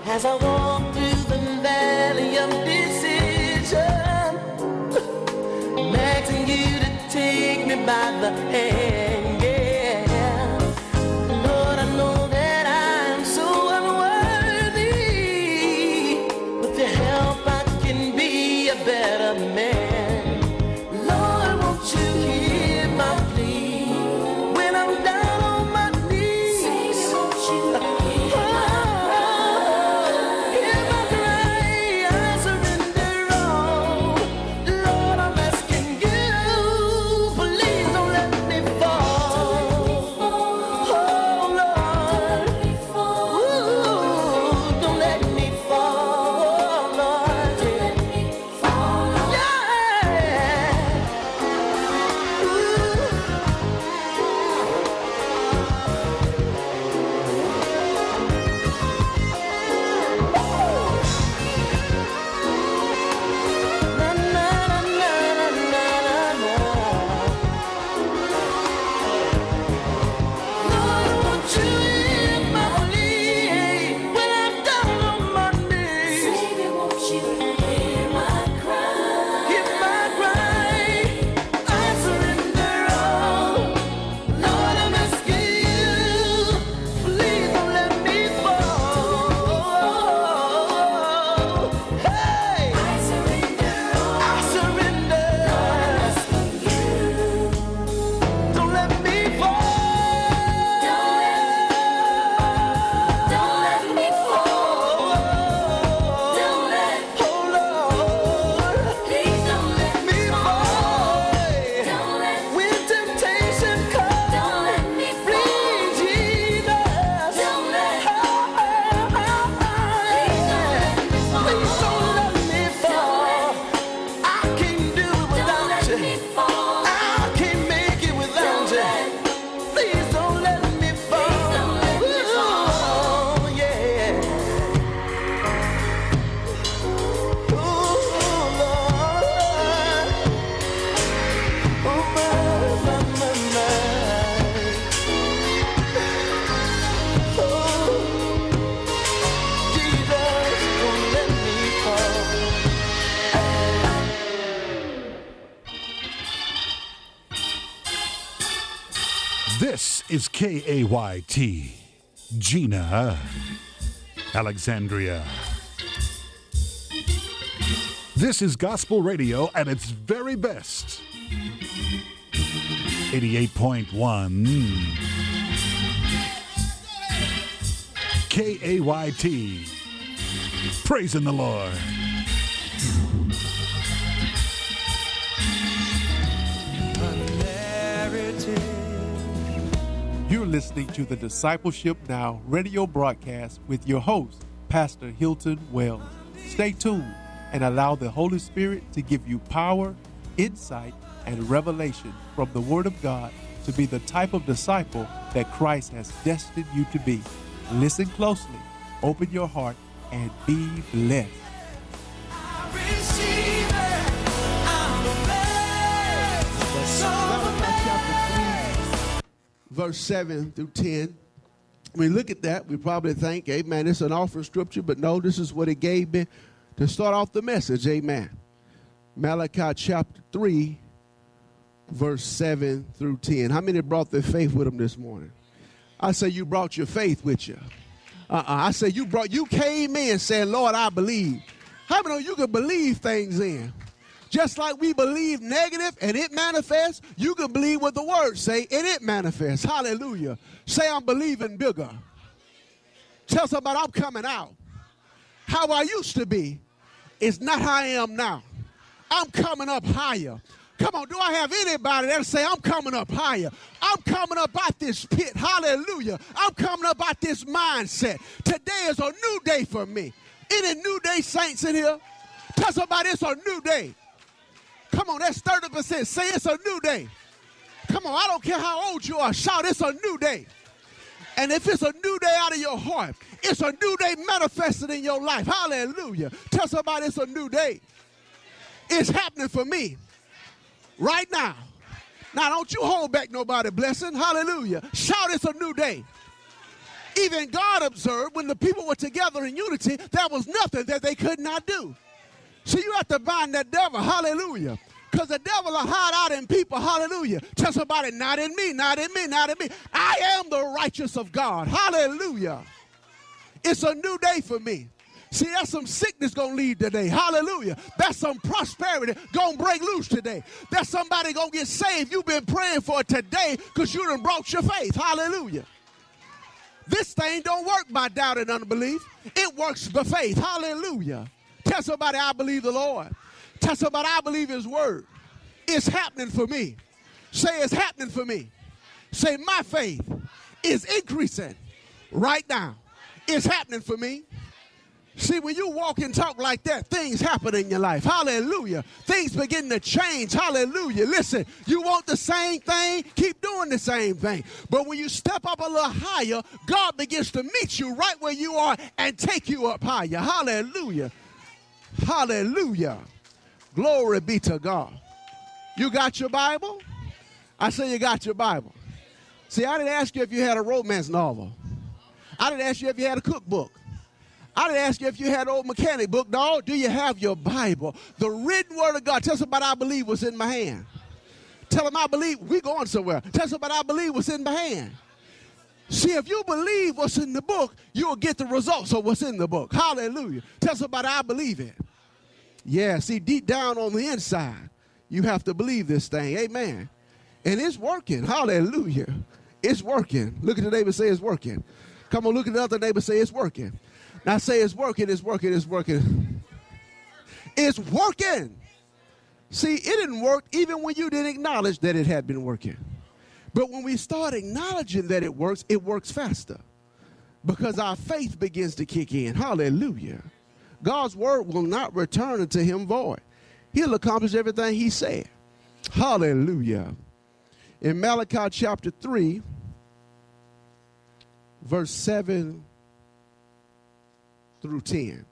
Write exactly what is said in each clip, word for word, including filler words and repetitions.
As I walk through the valley of decision, I'm asking you to take me by the hand, yeah. Lord, I know that I'm so unworthy. With your help, I can be a better man. Lord, won't you hear my plea when I'm down on my knees? Say, won't you hear my This is K A Y T, Gina, Alexandria. This is gospel radio at its very best. eighty-eight point one K A Y T, praising the Lord. You're listening to the Discipleship Now radio broadcast with your host, Pastor Hilton Wells. Stay tuned and allow the Holy Spirit to give you power, insight, and revelation from the Word of God to be the type of disciple that Christ has destined you to be. Listen closely, open your heart, and be blessed. Verse seven through ten. We look at that, we probably think, amen, it's an offering scripture, but no, this is what it gave me to start off the message, amen. Malachi chapter three, verse seven through ten. How many brought their faith with them this morning? I say you brought your faith with you. Uh-uh. I say you brought, you came in saying, Lord, I believe. How many of you can believe things in? Just like we believe negative and it manifests, you can believe what the word say and it manifests. Hallelujah. Say I'm believing bigger. Tell somebody I'm coming out. How I used to be is not how I am now. I'm coming up higher. Come on, do I have anybody that'll say I'm coming up higher? I'm coming up out this pit. Hallelujah. I'm coming up out this mindset. Today is a new day for me. Any new day saints in here? Tell somebody it's a new day. Come on, that's thirty percent. Say it's a new day. Come on, I don't care how old you are. Shout, it's a new day. And if it's a new day out of your heart, it's a new day manifested in your life. Hallelujah. Tell somebody it's a new day. It's happening for me right now. Now, don't you hold back nobody blessing. Hallelujah. Shout, it's a new day. Even God observed when the people were together in unity, there was nothing that they could not do. So you have to bind that devil, hallelujah. Because the devil will hide out in people, hallelujah. Tell somebody, not in me, not in me, not in me. I am the righteous of God, hallelujah. It's a new day for me. See, that's some sickness going to leave today. Hallelujah. That's some prosperity going to break loose today. That's somebody going to get saved. You've been praying for it today because you done brought your faith. Hallelujah. This thing don't work by doubt and unbelief. It works by faith. Hallelujah. Tell somebody, I believe the Lord. Tell somebody, I believe his word. It's happening for me. Say, it's happening for me. Say, my faith is increasing right now. It's happening for me. See, when you walk and talk like that, things happen in your life. Hallelujah. Things begin to change. Hallelujah. Listen, you want the same thing, keep doing the same thing. But when you step up a little higher, God begins to meet you right where you are and take you up higher. Hallelujah. Hallelujah. Glory be to God. You got your Bible? I say you got your Bible. See, I didn't ask you if you had a romance novel. I didn't ask you if you had a cookbook. I didn't ask you if you had an old mechanic book. No, do you have your Bible? The written word of God. Tell somebody I believe what's in my hand. Tell them I believe. We going somewhere. Tell somebody I believe what's in my hand. See, if you believe what's in the book, you'll get the results of what's in the book. Hallelujah. Tell somebody I believe it. Yeah, see, deep down on the inside, you have to believe this thing. Amen. And it's working. Hallelujah. It's working. Look at the neighbor, say it's working. Come on, look at the other neighbor, say it's working. Now say it's working, it's working, it's working. It's working. See, it didn't work even when you didn't acknowledge that it had been working. But when we start acknowledging that it works, it works faster. Because our faith begins to kick in. Hallelujah. God's word will not return unto him void. He'll accomplish everything he said. Hallelujah. In Malachi chapter three, verse seven through ten.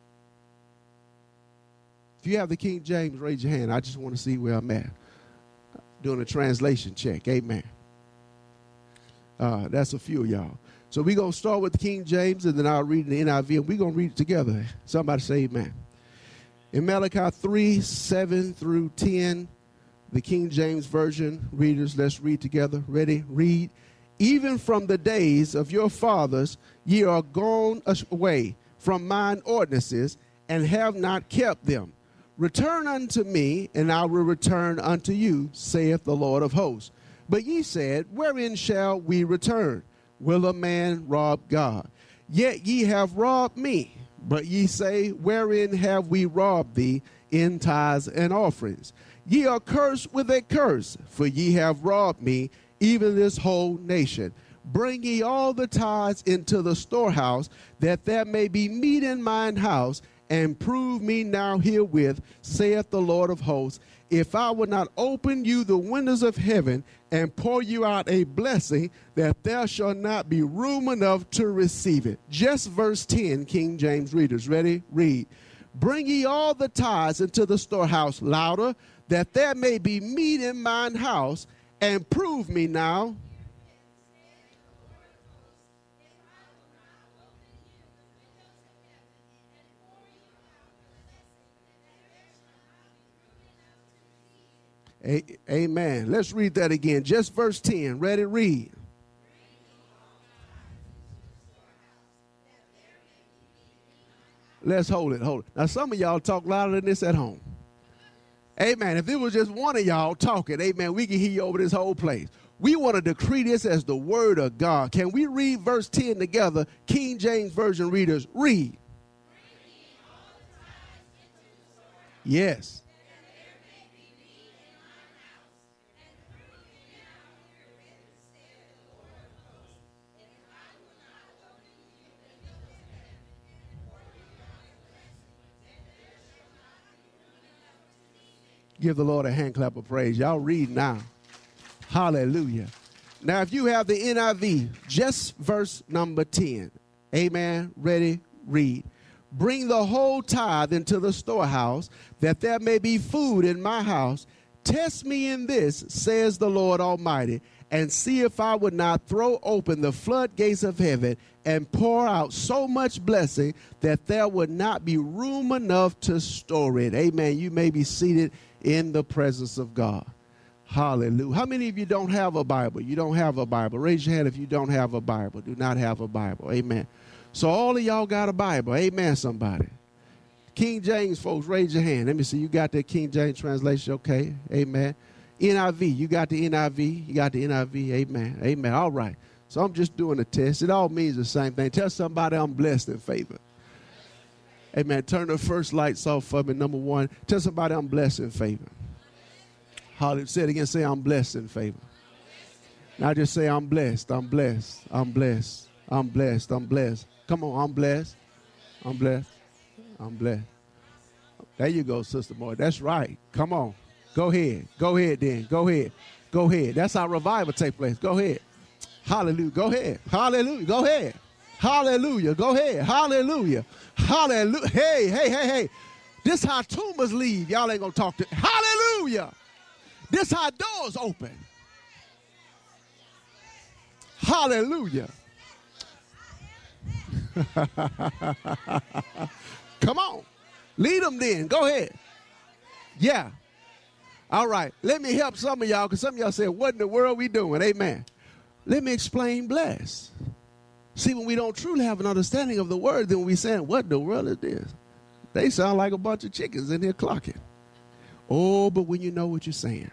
If you have the King James, raise your hand. I just want to see where I'm at. Doing a translation check. Amen. Uh, that's a few of y'all. So we're going to start with the King James, and then I'll read the N I V, and we're going to read it together. Somebody say amen. In Malachi three, seven through ten, the King James Version, readers, let's read together. Ready? Read. Even from the days of your fathers, ye are gone away from mine ordinances, and have not kept them. Return unto me, and I will return unto you, saith the Lord of hosts. But ye said, wherein shall we return? Will a man rob God? Yet ye have robbed me. But ye say, wherein have we robbed thee? In tithes and offerings. Ye are cursed with a curse, for ye have robbed me, even this whole nation. Bring ye all the tithes into the storehouse, that there may be meat in mine house, and prove me now herewith, saith the Lord of hosts, if I would not open you the windows of heaven and pour you out a blessing, that there shall not be room enough to receive it. Just verse ten, King James readers. Ready? Read. Bring ye all the tithes into the storehouse, louder, that there may be meat in mine house, and prove me now. A- Amen. Let's read that again. Just verse ten. Ready? Read. Let's hold it. Hold it. Now, some of y'all talk louder than this at home. Amen. If it was just one of y'all talking, amen, we can hear you over this whole place. We want to decree this as the word of God. Can we read verse ten together? King James Version readers, read. Yes. Give the Lord a hand clap of praise. Y'all read now. Hallelujah. Now, if you have the N I V, just verse number ten. Amen. Ready? Read. Bring the whole tithe into the storehouse, that there may be food in my house. Test me in this, says the Lord Almighty, and see if I would not throw open the floodgates of heaven and pour out so much blessing that there would not be room enough to store it. Amen. You may be seated in the presence of God. Hallelujah. How many of you don't have a Bible? You don't have a Bible. Raise your hand if you don't have a Bible. Do not have a Bible. Amen. So all of y'all got a Bible. Amen, somebody. King James folks, raise your hand. Let me see. You got that King James translation? Okay. Amen. N I V. You got the N I V? You got the N I V? Amen. Amen. All right. So I'm just doing a test. It all means the same thing. Tell somebody I'm blessed and favored. Amen. Turn the first lights off for me. Number one. Tell somebody I'm blessed and favored. Hallelujah. Say it again. Say I'm blessed and favored. Now just say I'm blessed. I'm blessed. I'm blessed. I'm blessed. I'm blessed. Come on. I'm blessed. I'm blessed. I'm blessed. There you go, Sister Moore. That's right. Come on. Go ahead. Go ahead then. Go ahead. Go ahead. That's how revival take place. Go ahead. Hallelujah. Go ahead. Hallelujah. Go ahead. Hallelujah. Go ahead. Hallelujah. Hallelujah. Hey, hey, hey, hey. This how tumors leave. Y'all ain't going to talk to. Hallelujah. This how doors open. Hallelujah. Come on. Lead them then. Go ahead. Yeah. All right. Let me help some of y'all, because some of y'all said, what in the world we doing? Amen. Let me explain bless. See, when we don't truly have an understanding of the word, then we saying, what in the world is this? They sound like a bunch of chickens in here clocking. Oh, but when you know what you're saying.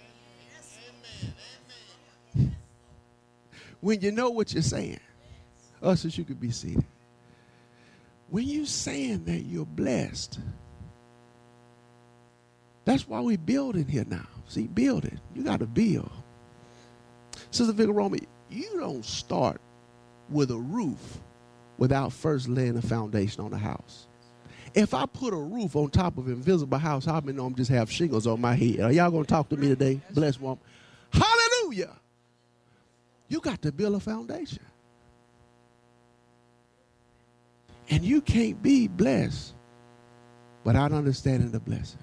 When you know what you're saying. Ushers, you could be seated. When you're saying that you're blessed, that's why we building here now. See, building. You got to build. Sister Victor Roman, you don't start with a roof without first laying a foundation on the house. If I put a roof on top of an invisible house, how many know I'm just have shingles on my head? Are y'all going to talk to me today? Bless woman. Hallelujah. You got to build a foundation. And you can't be blessed without understanding the blessing.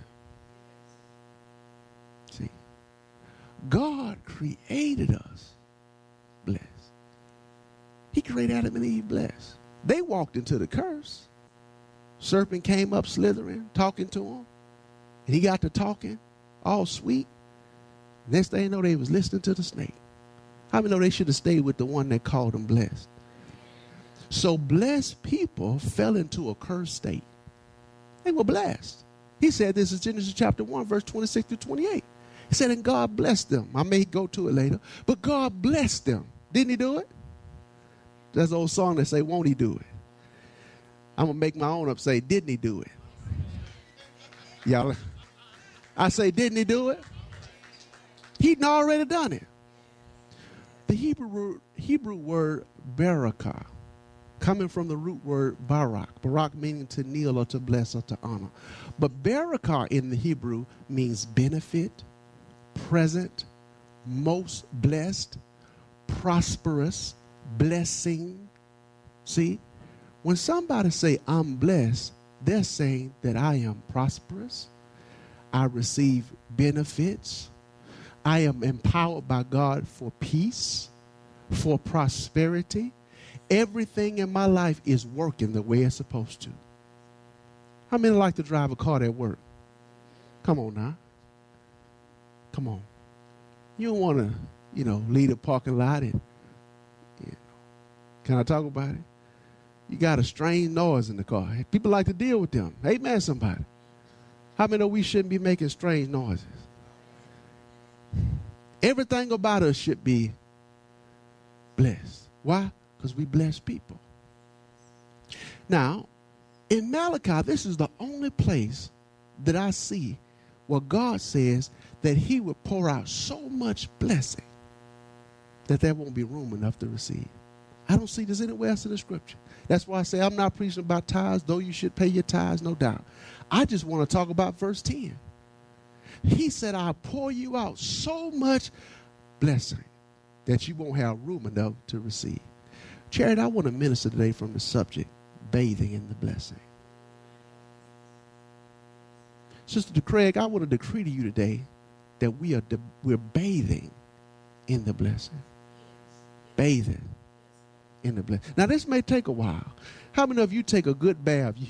See, God created us blessed. He created Adam and Eve blessed. They walked into the curse. Serpent came up slithering, talking to him. And he got to talking, all sweet. Next thing you know, they was listening to the snake. How many know they should have stayed with the one that called them blessed? So blessed people fell into a cursed state. They were blessed. He said this is Genesis chapter one, verse twenty-six through twenty-eight. He said, and God blessed them. I may go to it later, but God blessed them. Didn't he do it? There's an old song that say, won't he do it? I'm going to make my own up, say, didn't he do it? Y'all, I say, didn't he do it? He'd already done it. The Hebrew, Hebrew word barakah, coming from the root word barak. Barak meaning to kneel or to bless or to honor. But barakah in the Hebrew means benefit, present, most blessed, prosperous, blessing. See, when somebody say I'm blessed, they're saying that I am prosperous, I receive benefits, I am empowered by God for peace, for prosperity. Everything in my life is working the way it's supposed to. How many like to drive a car that work? Come on now. Come on. You don't want to, you know, leave a parking lot and, you know, can I talk about it? You got a strange noise in the car. People like to deal with them. Amen, somebody. How many know we shouldn't be making strange noises? Everything about us should be blessed. Why? Because we bless people. Now, in Malachi, this is the only place that I see where God says that he will pour out so much blessing that there won't be room enough to receive. I don't see this anywhere else in the scripture. That's why I say I'm not preaching about tithes, though you should pay your tithes, no doubt. I just want to talk about verse ten. He said, I'll pour you out so much blessing that you won't have room enough to receive. Charity, I want to minister today from the subject, bathing in the blessing. Sister Craig, I want to decree to you today that we are de- we're bathing in the blessing. Bathing in the blessing. Now, this may take a while. How many of you take a good bath?